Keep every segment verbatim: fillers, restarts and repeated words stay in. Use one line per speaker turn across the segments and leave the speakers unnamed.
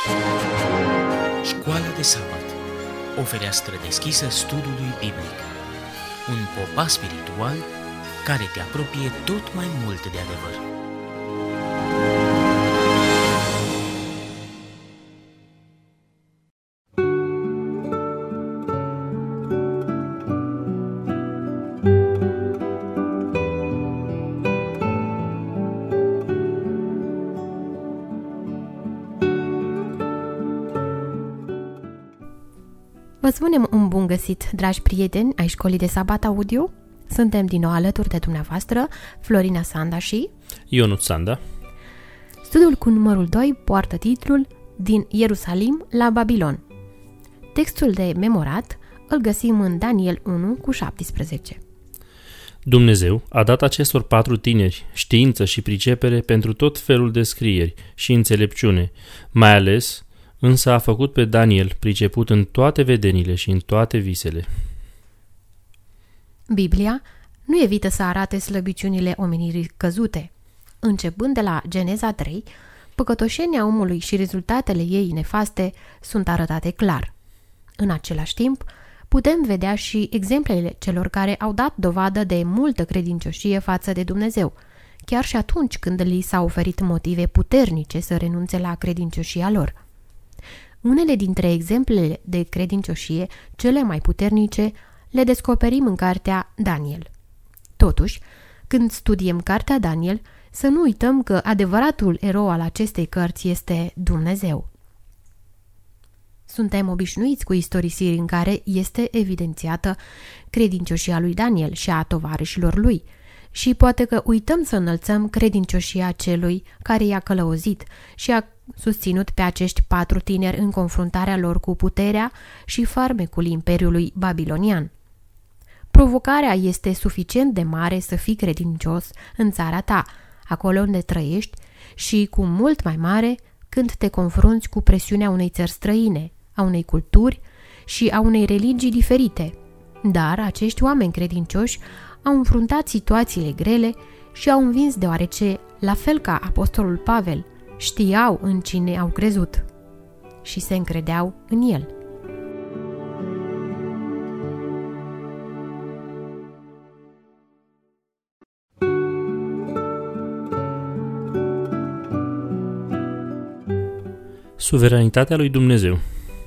Școala de sabat, o fereastră deschisă studiului biblic, un popas spiritual care te apropie tot mai mult de adevăr.
Vă spunem un bun găsit, dragi prieteni ai Școlii de Sabat Audio. Suntem din nou alături de dumneavoastră, Florina Sanda și
Ionut Sanda.
Studiul cu numărul doi poartă titlul Din Ierusalim la Babilon. Textul de memorat îl găsim în Daniel unu cu șaptesprezece.
Dumnezeu a dat acestor patru tineri știință și pricepere pentru tot felul de scrieri și înțelepciune, mai ales însă a făcut pe Daniel priceput în toate vedenile și în toate visele.
Biblia nu evită să arate slăbiciunile omenirii căzute. Începând de la Geneza trei, păcătoșenia omului și rezultatele ei nefaste sunt arătate clar. În același timp, putem vedea și exemplele celor care au dat dovadă de multă credincioșie față de Dumnezeu, chiar și atunci când li s-au oferit motive puternice să renunțe la credincioșia lor. Unele dintre exemplele de credincioșie cele mai puternice le descoperim în cartea Daniel. Totuși, când studiem cartea Daniel, să nu uităm că adevăratul erou al acestei cărți este Dumnezeu. Suntem obișnuiți cu istorisiri în care este evidențiată credincioșia lui Daniel și a tovarășilor lui și poate că uităm să înălțăm credincioșia celui care i-a călăuzit și a susținut pe acești patru tineri în confruntarea lor cu puterea și farmecul Imperiului Babilonian. Provocarea este suficient de mare să fii credincios în țara ta, acolo unde trăiești, și cu mult mai mare când te confrunți cu presiunea unei țări străine, a unei culturi și a unei religii diferite. Dar acești oameni credincioși au înfruntat situațiile grele și au învins deoarece, la fel ca apostolul Pavel, știau în cine au crezut și se încredeau în el.
Suveranitatea lui Dumnezeu.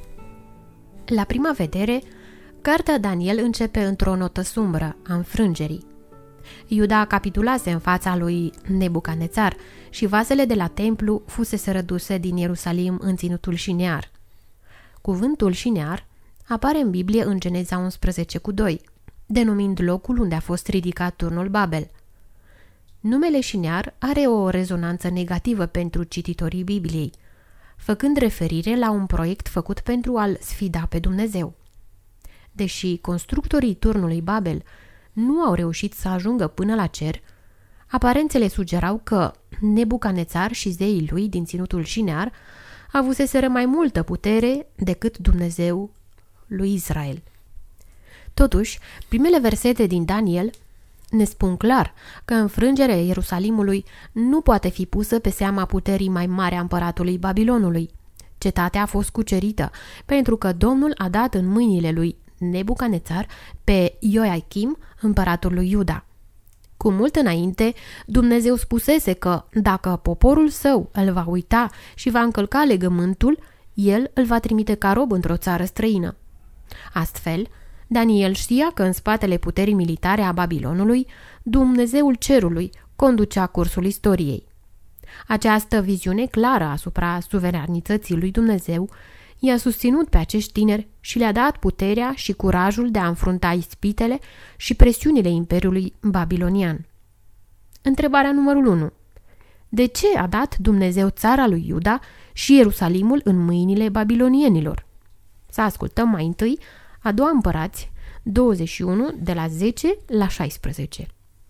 La prima vedere, cartea Daniel începe într-o notă sumbră a înfrângerii. Iuda capitulase în fața lui Nebucanețar și vasele de la templu fusese reduse din Ierusalim în ținutul Șinear. Cuvântul Șinear apare în Biblie în Geneza unsprezece cu doi, denumind locul unde a fost ridicat turnul Babel. Numele Șinear are o rezonanță negativă pentru cititorii Bibliei, făcând referire la un proiect făcut pentru a-l sfida pe Dumnezeu. Deși constructorii turnului Babel nu au reușit să ajungă până la cer, aparențele sugerau că Nebucanețar și zeii lui din ținutul Șinear avuseseră mai multă putere decât Dumnezeu lui Israel. Totuși, primele versete din Daniel ne spun clar că înfrângerea Ierusalimului nu poate fi pusă pe seama puterii mai mari a împăratului Babilonului. Cetatea a fost cucerită pentru că Domnul a dat în mâinile lui Nebucanețar pe Ioachim, împăratul lui Iuda. Cu mult înainte, Dumnezeu spusese că dacă poporul său îl va uita și va încălca legământul, el îl va trimite ca rob într-o țară străină. Astfel, Daniel știa că în spatele puterii militare a Babilonului, Dumnezeul cerului conducea cursul istoriei. Această viziune clară asupra suveranității lui Dumnezeu i-a susținut pe acești tineri și le-a dat puterea și curajul de a înfrunta ispitele și presiunile Imperiului Babilonian. Întrebarea numărul unu. De ce a dat Dumnezeu țara lui Iuda și Ierusalimul în mâinile babilonienilor? Să ascultăm mai întâi a doua Împărați douăzeci și unu de la zece la șaisprezece.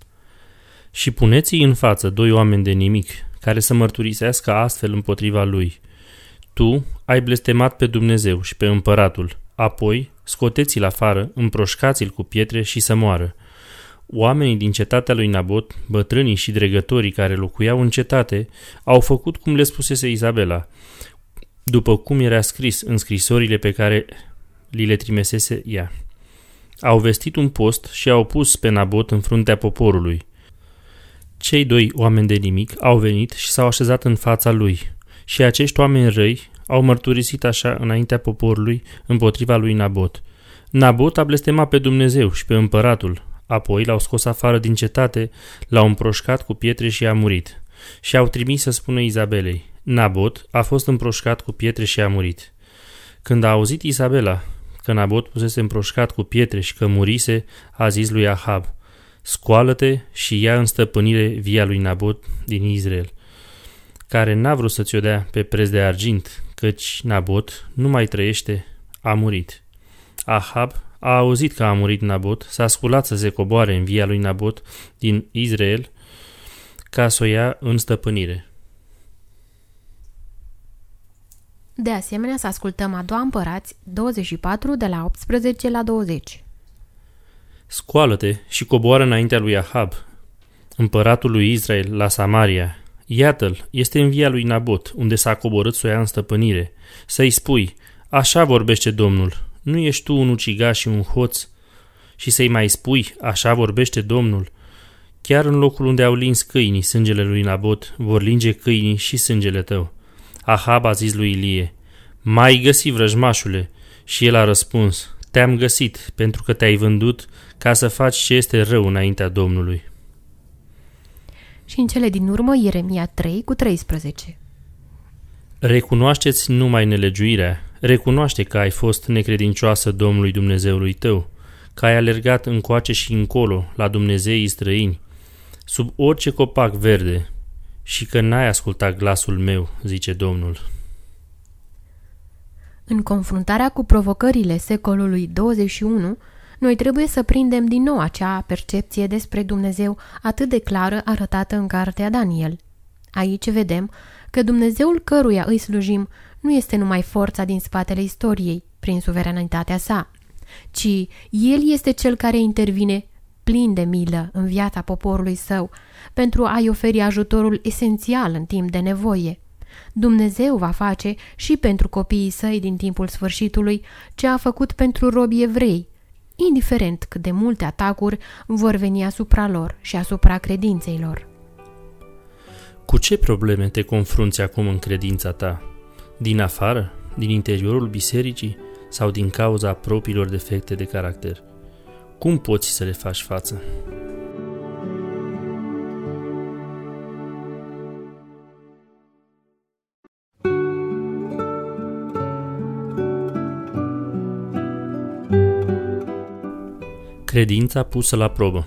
Și puneți-i în față doi oameni de nimic, care să mărturisească astfel împotriva lui. Tu ai blestemat pe Dumnezeu și pe împăratul, apoi scoteți-l afară, împroșcați-l cu pietre și să moară. Oamenii din cetatea lui Nabot, bătrânii și dregătorii care locuiau în cetate, au făcut cum le spusese Izabela. după cum era scris în scrisorile pe care li le trimisese ea. Au vestit un post și au pus pe Nabot în fruntea poporului. Cei doi oameni de nimic au venit și s-au așezat în fața lui și acești oameni răi au mărturisit așa înaintea poporului împotriva lui Nabot. Nabot a blestemat pe Dumnezeu și pe împăratul, apoi l-au scos afară din cetate, l-au împroșcat cu pietre și a murit. Și au trimis să spună Izabelei: Nabot a fost împroșcat cu pietre și a murit. Când a auzit Izabela că Nabot fusese împroșcat cu pietre și că murise, a zis lui Ahab: scoală-te și ia în stăpânire via lui Nabot din Israel, care n-a vrut să ți-o dea pe preț de argint, căci Nabot nu mai trăiește, a murit. Ahab a auzit că a murit Nabot, s-a sculat să se coboare în via lui Nabot din Israel ca să o ia în stăpânire.
De asemenea, să ascultăm a doua Împărați douăzeci și patru, de la optsprezece la douăzeci.
Scoală-te și coboară înaintea lui Ahab, împăratul lui Israel, la Samaria. Iată-l, este în via lui Nabot, unde s-a coborât să o ia în stăpânire. Să-i spui: așa vorbește Domnul, nu ești tu un ucigaș și un hoț? Și să-i mai spui: așa vorbește Domnul, chiar în locul unde au lins câinii sângele lui Nabot, vor linge câinii și sângele tău. Ahab a zis lui Ilie: m-ai găsit, vrăjmașule? Și el a răspuns: te-am găsit, pentru că te-ai vândut ca să faci ce este rău înaintea Domnului.
Și în cele din urmă Ieremia trei cu treisprezece.
Recunoaște-ți numai nelegiuirea, recunoaște că ai fost necredincioasă Domnului Dumnezeului tău, că ai alergat încoace și încolo la dumnezeii străini, sub orice copac verde, și că n-ai ascultat glasul meu, zice Domnul.
În confruntarea cu provocările secolului douăzeci și unu, noi trebuie să prindem din nou acea percepție despre Dumnezeu atât de clară arătată în cartea Daniel. Aici vedem că Dumnezeul căruia îi slujim nu este numai forța din spatele istoriei, prin suveranitatea sa, ci El este Cel care intervine plin de milă în viața poporului său, pentru a-i oferi ajutorul esențial în timp de nevoie. Dumnezeu va face și pentru copiii săi din timpul sfârșitului ce a făcut pentru robii evrei, indiferent cât de multe atacuri vor veni asupra lor și asupra credinței lor.
Cu ce probleme te confrunți acum în credința ta? Din afară, din interiorul bisericii sau din cauza propriilor defecte de caracter? Cum poți să le faci față? Credința pusă la probă.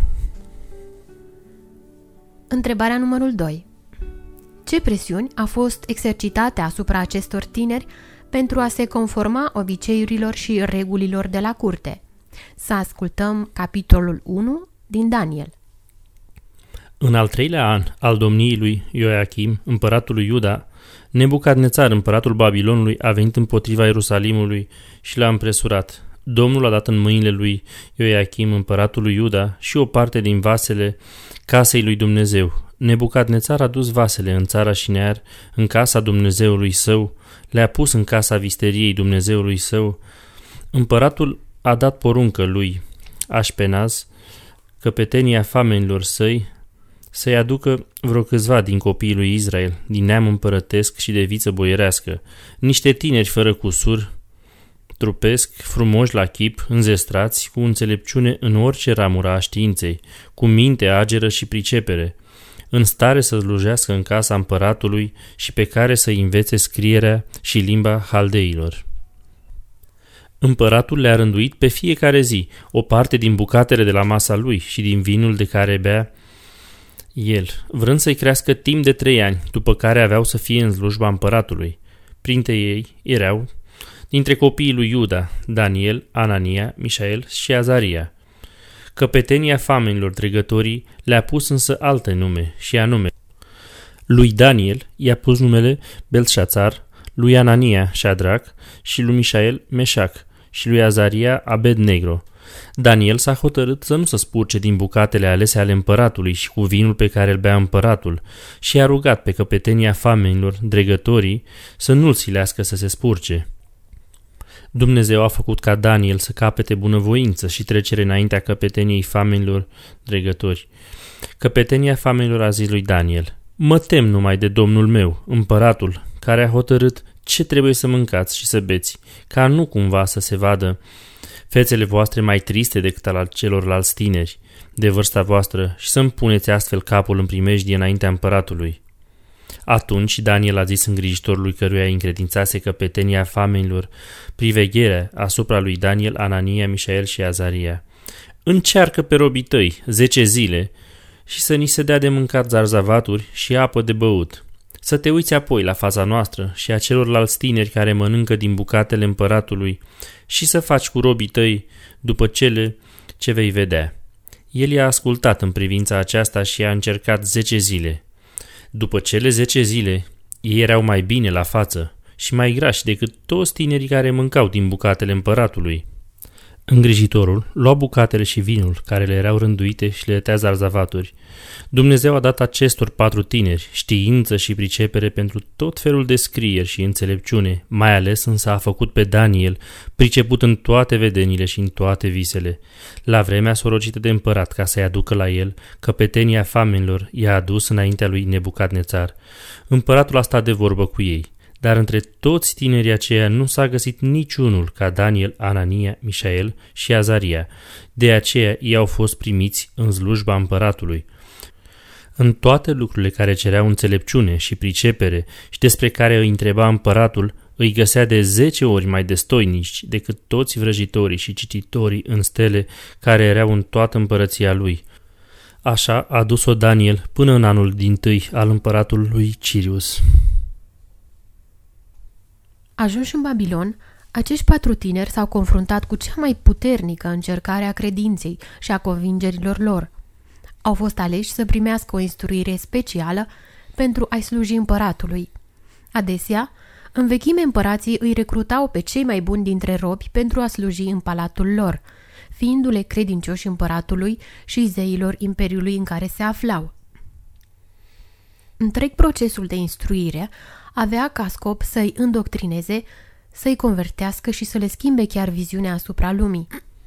Întrebarea numărul doi. Ce presiuni a fost exercitate asupra acestor tineri pentru a se conforma obiceiurilor și regulilor de la curte? Să ascultăm capitolul unu din Daniel.
În al treilea an al domniei lui Ioachim, împăratul lui Iuda, Nebucadnețar, împăratul Babilonului, a venit împotriva Ierusalimului și l-a împresurat. Domnul a dat în mâinile lui Ioachim, împăratul lui Iuda, și o parte din vasele casei lui Dumnezeu. Nebucadnețar a dus vasele în țara Șinear, în casa Dumnezeului său, le-a pus în casa visteriei Dumnezeului său. Împăratul a dat poruncă lui Așpenaz, căpetenia famenilor săi, să-i aducă vreo câțiva din copiii lui Israel, din neam împărătesc și de viță boierească, niște tineri fără cusur, trupesc, frumoși la chip, înzestrați, cu înțelepciune în orice ramură a științei, cu minte ageră și pricepere, în stare să slujească în casa împăratului și pe care să învețe scrierea și limba haldeilor. Împăratul le-a rânduit pe fiecare zi o parte din bucatele de la masa lui și din vinul de care bea el, vrând să-i crească timp de trei ani, după care aveau să fie în slujba împăratului. Printre ei erau, dintre copiii lui Iuda, Daniel, Anania, Mișael și Azaria. Căpetenia famenilor dregătorii le-a pus însă alte nume, și anume: lui Daniel i-a pus numele Belșațar, lui Anania Șadrac și lui Mișael Meșac și lui Azaria Abednegro. Daniel s-a hotărât să nu se spurce din bucatele alese ale împăratului și cu vinul pe care îl bea împăratul și a rugat pe căpetenia famenilor, dregătorii, să nu-l silească să se spurce. Dumnezeu a făcut ca Daniel să capete bunăvoință și trecere înaintea căpeteniei famenilor, dregători. Căpetenia famenilor a zis lui Daniel: mă tem numai de domnul meu, împăratul, care a hotărât ce trebuie să mâncați și să beți, ca nu cumva să se vadă fețele voastre mai triste decât al celorlalți tineri de vârsta voastră și să-mi puneți astfel capul în primejdie înaintea împăratului. Atunci Daniel a zis îngrijitorului căruia îi încredințase căpetenia famenilor privegherea asupra lui Daniel, Anania, Mișael și Azaria: încearcă pe robii tăi zece zile și să ni se dea de mâncat zarzavaturi și apă de băut. Să te uiți apoi la fața noastră și a celorlalți tineri care mănâncă din bucatele împăratului și să faci cu robii tăi după cele ce vei vedea. El i-a ascultat în privința aceasta și a încercat zece zile. După cele zece zile, ei erau mai bine la față și mai grași decât toți tinerii care mâncau din bucatele împăratului. Îngrijitorul lua bucatele și vinul care le erau rânduite și le dătea zarzavaturi. Dumnezeu a dat acestor patru tineri știință și pricepere pentru tot felul de scrieri și înțelepciune, mai ales însă a făcut pe Daniel priceput în toate vedenile și în toate visele. La vremea sorocită de împărat ca să-i aducă la el, căpetenia famenilor i-a adus înaintea lui Nebucadnețar. Împăratul a stat de vorbă cu ei. Dar între toți tinerii aceia nu s-a găsit niciunul ca Daniel, Anania, Mișael și Azaria. De aceea ei au fost primiți în slujba împăratului. În toate lucrurile care cereau înțelepciune și pricepere și despre care îi întreba împăratul, îi găsea de zece ori mai destoinici decât toți vrăjitorii și cititorii în stele care erau în toată împărăția lui. Așa a dus-o Daniel până în anul dintâi al împăratului Cirius.
Ajunși în Babilon, acești patru tineri s-au confruntat cu cea mai puternică încercare a credinței și a convingerilor lor. Au fost aleși să primească o instruire specială pentru a-i sluji împăratului. Adesea, în vechime împărații îi recrutau pe cei mai buni dintre robi pentru a sluji în palatul lor, fiindu-le credincioși împăratului și zeilor imperiului în care se aflau. Întreg procesul de instruire avea ca scop să-i îndoctrineze, să-i convertească și să le schimbe chiar viziunea asupra lumii.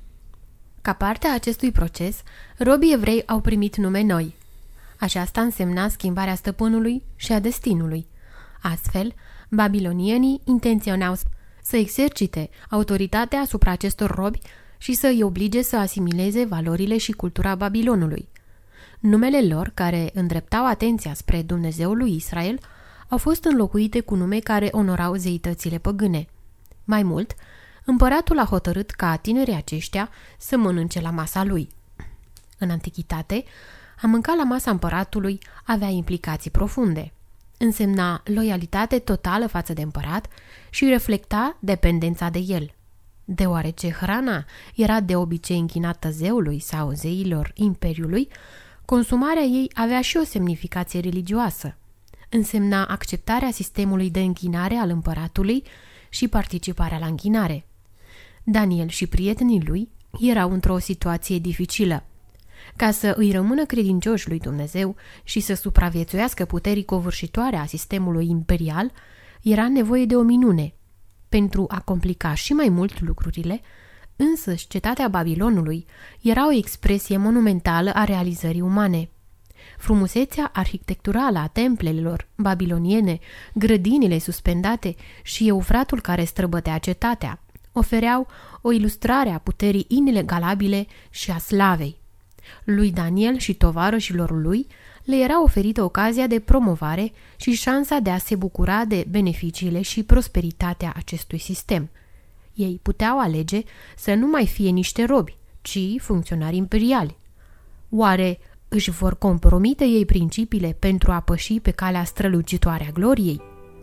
Ca parte a acestui proces, robii evrei au primit nume noi. Aceasta însemna schimbarea stăpânului și a destinului. Astfel, babilonienii intenționau să exercite autoritatea asupra acestor robi și să îi oblige să asimileze valorile și cultura Babilonului. Numele lor, care îndreptau atenția spre Dumnezeul lui Israel, au fost înlocuite cu nume care onorau zeitățile păgâne. Mai mult, împăratul a hotărât ca tinerii aceștia să mănânce la masa lui. În antichitate, a mânca la masa împăratului avea implicații profunde. Însemna loialitate totală față de împărat și reflecta dependența de el. Deoarece hrana era de obicei închinată zeului sau zeilor imperiului, consumarea ei avea și o semnificație religioasă. Însemna acceptarea sistemului de închinare al împăratului și participarea la închinare. Daniel și prietenii lui erau într-o situație dificilă. Ca să îi rămână credincioși lui Dumnezeu și să supraviețuiască puterii covârșitoare a sistemului imperial, era nevoie de o minune. Pentru a complica și mai mult lucrurile, însăși cetatea Babilonului era o expresie monumentală a realizării umane. Frumusețea arhitecturală a templelor babiloniene, grădinile suspendate și eufratul care străbătea cetatea ofereau o ilustrare a puterii inegalabile și a slavei. Lui Daniel și tovarășilor lui le era oferită ocazia de promovare și șansa de a se bucura de beneficiile și prosperitatea acestui sistem. Ei puteau alege să nu mai fie niște robi, ci funcționari imperiali. Oare își vor compromite ei principiile pentru a păși pe calea strălucitoare a gloriei?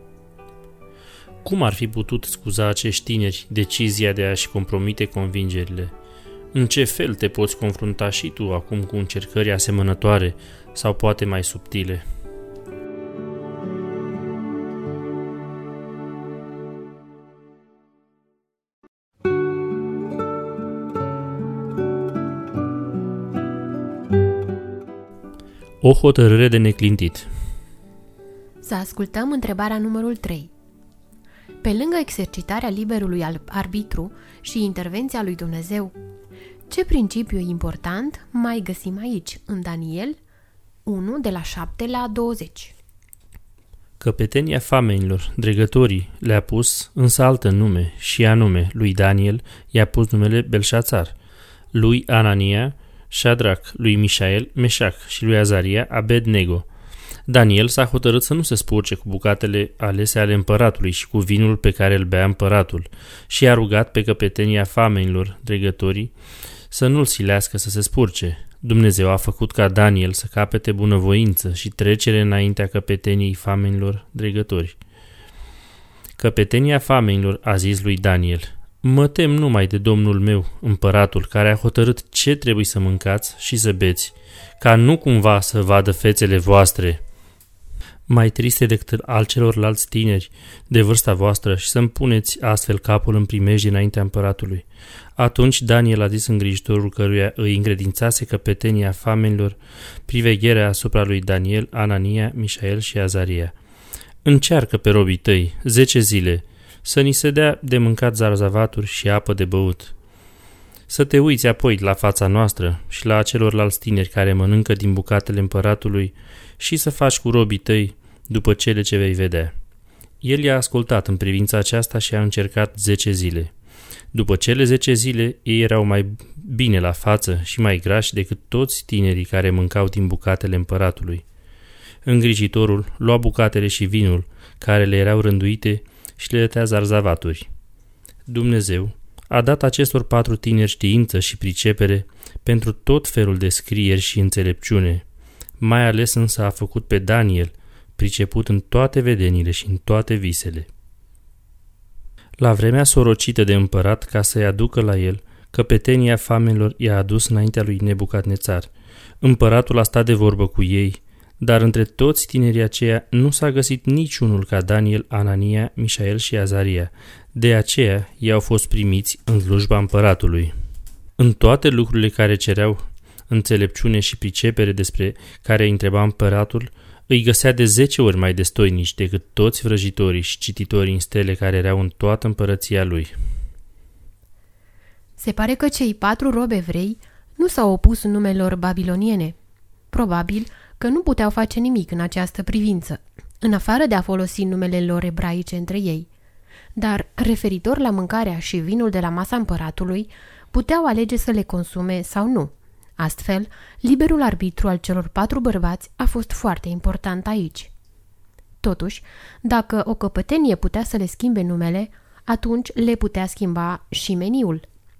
Cum ar fi putut scuza acești tineri decizia de a-și compromite convingerile? În ce fel te poți confrunta și tu acum cu încercări asemănătoare sau poate mai subtile? O hotărâre de neclintit.
Să ascultăm întrebarea numărul trei. Pe lângă exercitarea liberului arbitru și intervenția lui Dumnezeu, ce principiu important mai găsim aici, în Daniel unu, de la șapte la douăzeci?
Căpetenia famenilor, dregătorii, le-a pus însă altă nume, și anume lui Daniel i-a pus numele Belșațar, lui Anania, Șadrac, lui Mișael, Meșac și lui Azaria, Abednego. Daniel s-a hotărât să nu se spurce cu bucatele alese ale împăratului și cu vinul pe care îl bea împăratul și a rugat pe căpetenia famenilor, dregătorii, să nu-l silească să se spurce. Dumnezeu a făcut ca Daniel să capete bunăvoință și trecere înaintea căpeteniei famenilor, dregători. Căpetenia famenilor a zis lui Daniel: mă tem numai de domnul meu, împăratul, care a hotărât ce trebuie să mâncați și să beți, ca nu cumva să vadă fețele voastre mai triste decât al celorlalți tineri de vârsta voastră și să-mi puneți astfel capul în primejdie înaintea împăratului. Atunci Daniel a zis îngrijitorul căruia îi încredințase căpetenia famenilor privegherea asupra lui Daniel, Anania, Mișael și Azaria: încearcă pe robii tăi zece zile să ni se dea de mâncat zarzavaturi și apă de băut. Să te uiți apoi la fața noastră și la celorlalți tineri care mănâncă din bucatele împăratului și să faci cu robii tăi după cele ce vei vedea. El i-a ascultat în privința aceasta și a încercat zece zile. După cele zece zile, ei erau mai bine la față și mai grași decât toți tinerii care mâncau din bucatele împăratului. Îngrijitorul lua bucatele și vinul care le erau rânduite și le dătea zarzavaturi. Dumnezeu a dat acestor patru tineri știință și pricepere pentru tot felul de scrieri și înțelepciune. Mai ales însă a făcut pe Daniel priceput în toate vedenile și în toate visele. La vremea sorocită de împărat, ca să-i aducă la el, căpetenia famenilor i-a adus înaintea lui Nebucadnețar. Împăratul a stat de vorbă cu ei, dar între toți tinerii aceia nu s-a găsit niciunul ca Daniel, Anania, Mișael și Azaria. De aceea i-au fost primiți în slujba împăratului. În toate lucrurile care cereau înțelepciune și pricepere despre care îi întreba împăratul, îi găsea de zece ori mai destoinici decât toți vrăjitorii și cititorii în stele care erau în toată împărăția lui.
Se pare că cei patru robi evrei nu s-au opus numelor babiloniene. Probabil că nu puteau face nimic în această privință, în afară de a folosi numele lor ebraice între ei. Dar, referitor la mâncarea și vinul de la masa împăratului, puteau alege să le consume sau nu. Astfel, liberul arbitru al celor patru bărbați a fost foarte important aici. Totuși, dacă o căpătenie putea să le schimbe numele, atunci le putea schimba și meniul.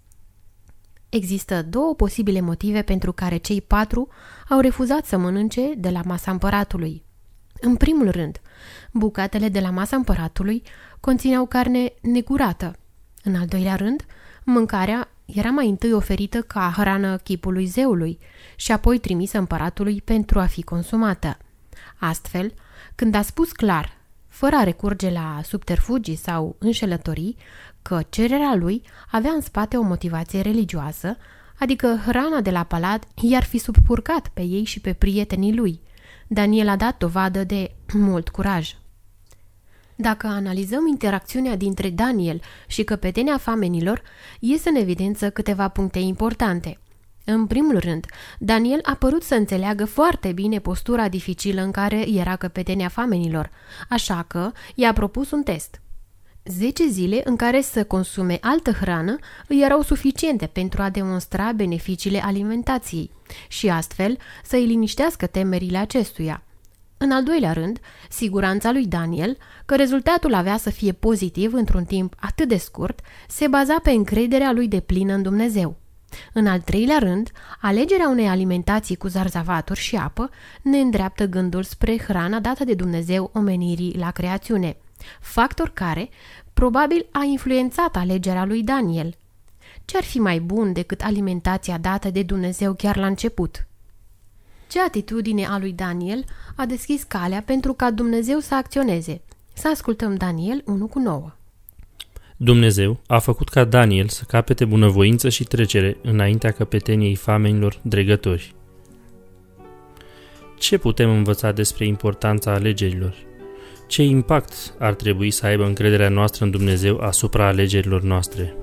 Există două posibile motive pentru care cei patru au refuzat să mănânce de la masa împăratului. În primul rând, bucatele de la masa împăratului conțineau carne negurată. În al doilea rând, mâncarea era mai întâi oferită ca hrană chipului zeului și apoi trimisă împăratului pentru a fi consumată. Astfel, când a spus clar, fără a recurge la subterfugii sau înșelătorii, că cererea lui avea în spate o motivație religioasă, adică hrana de la palat i-ar fi subpurcat pe ei și pe prietenii lui, Daniel a dat dovadă de mult curaj. Dacă analizăm interacțiunea dintre Daniel și căpetenia famenilor, ies în evidență câteva puncte importante. În primul rând, Daniel a părut să înțeleagă foarte bine postura dificilă în care era căpetenia famenilor, așa că i-a propus un test. Zece zile în care să consume altă hrană îi erau suficiente pentru a demonstra beneficiile alimentației și astfel să îi liniștească temerile acestuia. În al doilea rând, siguranța lui Daniel că rezultatul avea să fie pozitiv într-un timp atât de scurt se baza pe încrederea lui deplină în Dumnezeu. În al treilea rând, alegerea unei alimentații cu zarzavaturi și apă ne îndreaptă gândul spre hrana dată de Dumnezeu omenirii la creațiune, factor care probabil a influențat alegerea lui Daniel. Ce-ar fi mai bun decât alimentația dată de Dumnezeu chiar la început? Ce atitudine a lui Daniel a deschis calea pentru ca Dumnezeu să acționeze? Să ascultăm Daniel unu cu nouă.
Dumnezeu a făcut ca Daniel să capete bunăvoință și trecere înaintea căpeteniei famenilor dregători. ce putem învăța despre importanța alegerilor? Ce impact ar trebui să aibă încrederea noastră în Dumnezeu asupra alegerilor noastre?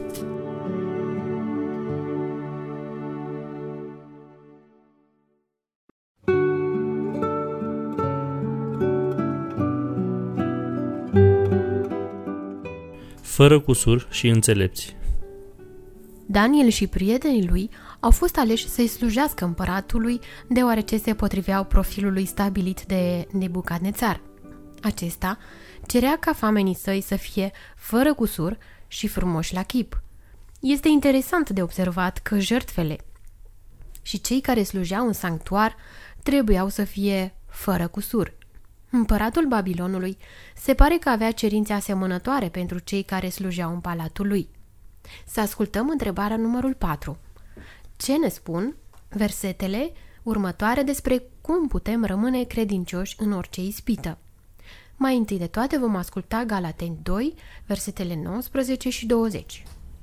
Fără cusur și înțelepți.
Daniel și prietenii lui au fost aleși să-i slujească împăratului, deoarece se potriveau profilului stabilit de Nebucadnețar. Acesta cerea ca famenii săi să fie fără cusur și frumoși la chip. Este interesant de observat că jertfele și cei care slujeau în sanctuar trebuiau să fie fără cusur. Împăratul Babilonului se pare că avea cerințe asemănătoare pentru cei care slujeau în palatul lui. Să ascultăm întrebarea numărul patru. Ce ne spun versetele următoare despre cum putem rămâne credincioși în orice ispită? Mai întâi de toate vom asculta Galateni doi, versetele nouăsprezece și douăzeci.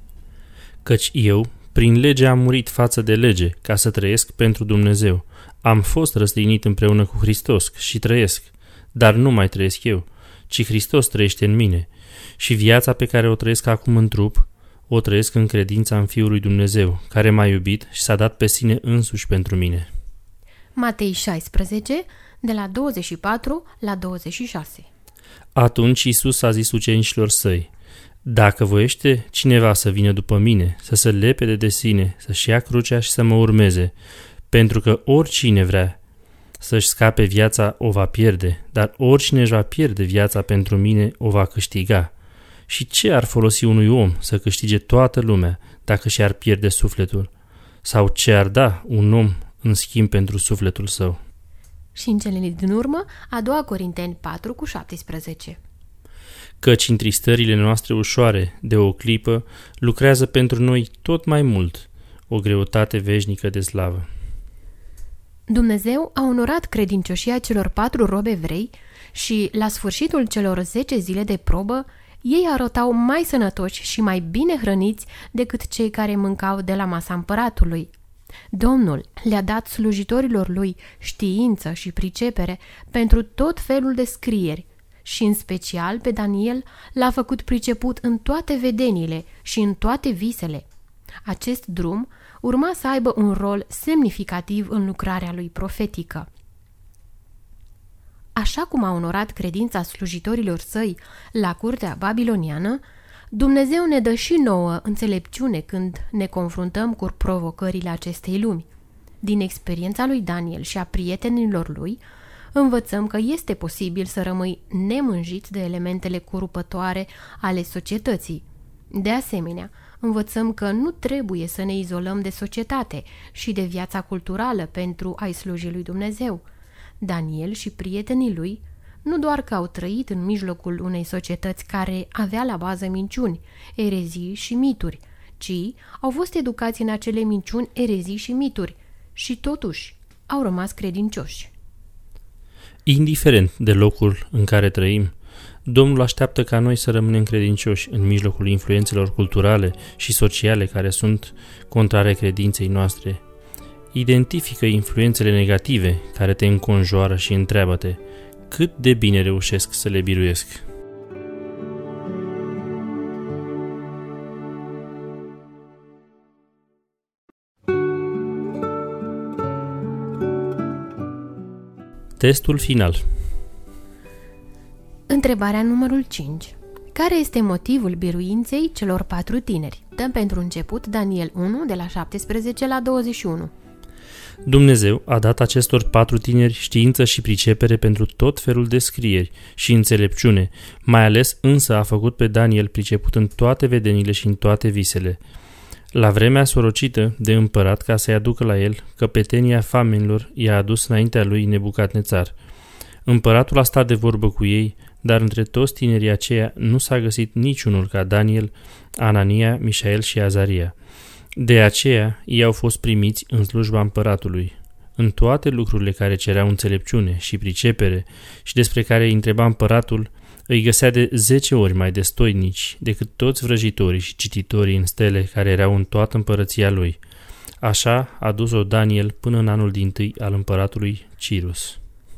Căci eu, prin lege am murit față de lege, ca să trăiesc pentru Dumnezeu. Am fost răstignit împreună cu Hristos și trăiesc, dar nu mai trăiesc eu, ci Hristos trăiește în mine. Și viața pe care o trăiesc acum în trup, o trăiesc în credința în Fiul lui Dumnezeu, care m-a iubit și s-a dat pe sine însuși pentru mine.
Matei șaisprezece, de la douăzeci și patru la douăzeci și șase.
Atunci Iisus a zis ucenicilor săi: Dacă voiește cineva să vină după mine, să se lepede de sine, să-și ia crucea și să mă urmeze, pentru că oricine vrea să-și scape viața o va pierde, dar oricine își va pierde viața pentru mine o va câștiga. Și ce ar folosi unui om să câștige toată lumea dacă și-ar pierde sufletul? Sau ce ar da un om în schimb pentru sufletul său?
Și în cele din urmă, a doua Corinteni patru cu șaptesprezece.
Căci întristările noastre ușoare de o clipă lucrează pentru noi tot mai mult o greutate veșnică de slavă.
Dumnezeu a onorat credincioșia celor patru robi evrei și, la sfârșitul celor zece zile de probă, ei arătau mai sănătoși și mai bine hrăniți decât cei care mâncau de la masa împăratului. Domnul le-a dat slujitorilor lui știință și pricepere pentru tot felul de scrieri și, în special, pe Daniel l-a făcut priceput în toate vedeniile și în toate visele. Acest drum urma să aibă un rol semnificativ în lucrarea lui profetică. Așa cum a onorat credința slujitorilor săi la curtea babiloniană, Dumnezeu ne dă și nouă înțelepciune când ne confruntăm cu provocările acestei lumi. Din experiența lui Daniel și a prietenilor lui, învățăm că este posibil să rămâi nemânjit de elementele corupătoare ale societății. De asemenea, învățăm că nu trebuie să ne izolăm de societate și de viața culturală pentru a-i sluji lui Dumnezeu. Daniel și prietenii lui nu doar că au trăit în mijlocul unei societăți care avea la bază minciuni, erezii și mituri, ci au fost educați în acele minciuni, erezii și mituri și totuși au rămas credincioși.
Indiferent de locul în care trăim, Domnul așteaptă ca noi să rămânem credincioși în mijlocul influențelor culturale și sociale care sunt contrare credinței noastre. Identifică influențele negative care te înconjoară și întreabă-te: cât de bine reușesc să le biruiesc? Testul final.
Întrebarea numărul cinci. Care este motivul biruinței celor patru tineri? Dăm pentru început Daniel unu, de la șaptesprezece la douăzeci și unu.
Dumnezeu a dat acestor patru tineri știință și pricepere pentru tot felul de scrieri și înțelepciune, mai ales însă a făcut pe Daniel priceput în toate vedenile și în toate visele. La vremea sorocită de împărat ca să-i aducă la el, căpetenia famenilor i-a adus înaintea lui Nebucadnețar. Împăratul a stat de vorbă cu ei, dar între toți tinerii aceia nu s-a găsit niciunul ca Daniel, Anania, Mișael și Azaria. De aceea, ei au fost primiți în slujba împăratului. În toate lucrurile care cereau înțelepciune și pricepere și despre care îi întreba împăratul, îi găsea de zece ori mai destoinici decât toți vrăjitorii și cititorii în stele care erau în toată împărăția lui. Așa a dus-o Daniel până în anul dintâi al împăratului Cirus.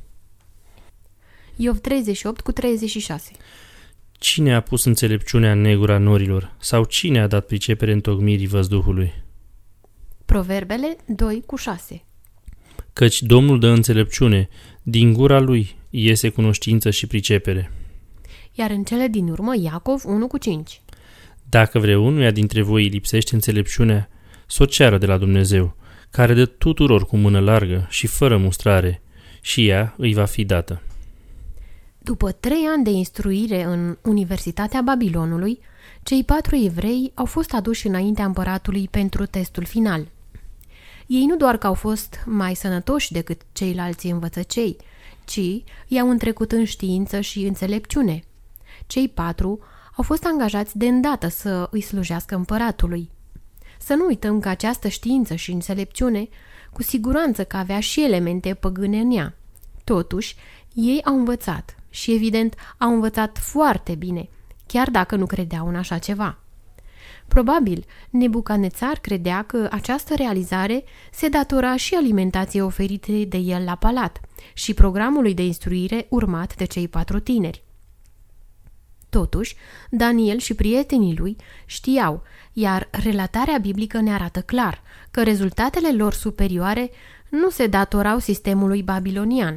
Iov treizeci și opt cu treizeci și șase.
Cine a pus înțelepciunea în negura norilor? Sau cine a dat pricepere întocmirii văzduhului?
Proverbele doi cu șase.
Căci Domnul dă înțelepciune, din gura lui iese cunoștință și pricepere.
Iar în cele din urmă Iacov unu cu cinci.
Dacă vreunuia dintre voi îi lipsește înțelepciunea, s-o ceară de la Dumnezeu, care dă tuturor cu mână largă și fără mustrare, și ea îi va fi dată.
După trei ani de instruire în Universitatea Babilonului, cei patru evrei au fost aduși înaintea împăratului pentru testul final. Ei nu doar că au fost mai sănătoși decât ceilalți învățăcei, ci i-au întrecut în știință și înțelepciune. Cei patru au fost angajați de îndată să îi slujească împăratului. Să nu uităm că această știință și înțelepciune cu siguranță că avea și elemente păgâne în ea. Totuși, ei au învățat și, evident, au învățat foarte bine, chiar dacă nu credeau în așa ceva. Probabil, Nebucanețar credea că această realizare se datora și alimentației oferite de el la palat și programului de instruire urmat de cei patru tineri. Totuși, Daniel și prietenii lui știau, iar relatarea biblică ne arată clar că rezultatele lor superioare nu se datorau sistemului babilonian.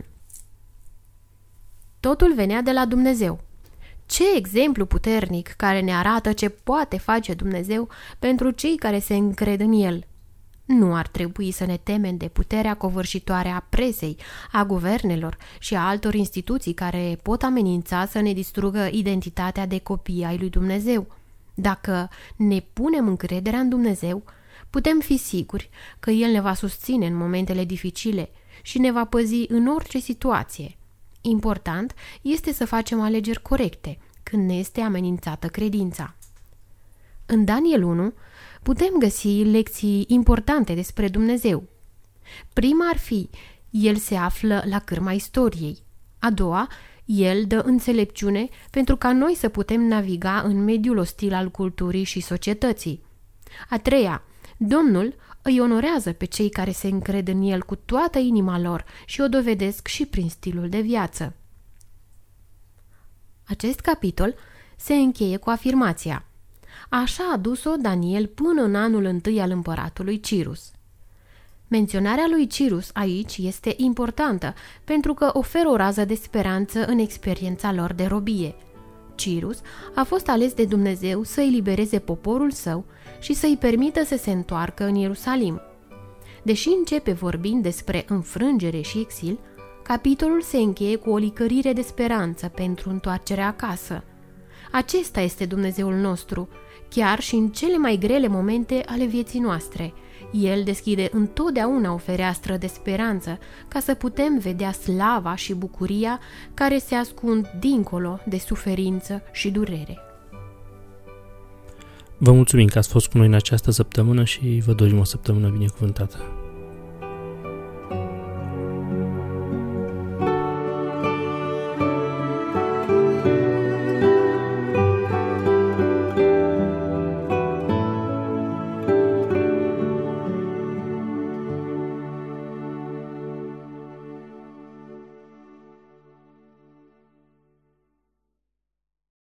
Totul venea de la Dumnezeu. Ce exemplu puternic care ne arată ce poate face Dumnezeu pentru cei care se încred în El. Nu ar trebui să ne temem de puterea covârșitoare a presei, a guvernelor și a altor instituții care pot amenința să ne distrugă identitatea de copii ai lui Dumnezeu. Dacă ne punem încrederea în Dumnezeu, putem fi siguri că El ne va susține în momentele dificile și ne va păzi în orice situație. Important este să facem alegeri corecte când ne este amenințată credința. În Daniel unu putem găsi lecții importante despre Dumnezeu. Prima ar fi, El se află la cârma istoriei. A doua, El dă înțelepciune pentru ca noi să putem naviga în mediul ostil al culturii și societății. A treia, Domnul îi onorează pe cei care se încred în El cu toată inima lor și o dovedesc și prin stilul de viață. Acest capitol se încheie cu afirmația: așa a dus-o Daniel până în anul întâi al împăratului Cirus. Menționarea lui Cirus aici este importantă pentru că oferă o rază de speranță în experiența lor de robie. Cirus a fost ales de Dumnezeu să elibereze poporul său și să-i permită să se întoarcă în Ierusalim. Deși începe vorbind despre înfrângere și exil, capitolul se încheie cu o licărire de speranță pentru întoarcerea acasă. Acesta este Dumnezeul nostru, chiar și în cele mai grele momente ale vieții noastre. El deschide întotdeauna o fereastră de speranță ca să putem vedea slava și bucuria care se ascund dincolo de suferință și durere.
Vă mulțumim că ați fost cu noi în această săptămână și vă dorim o săptămână binecuvântată.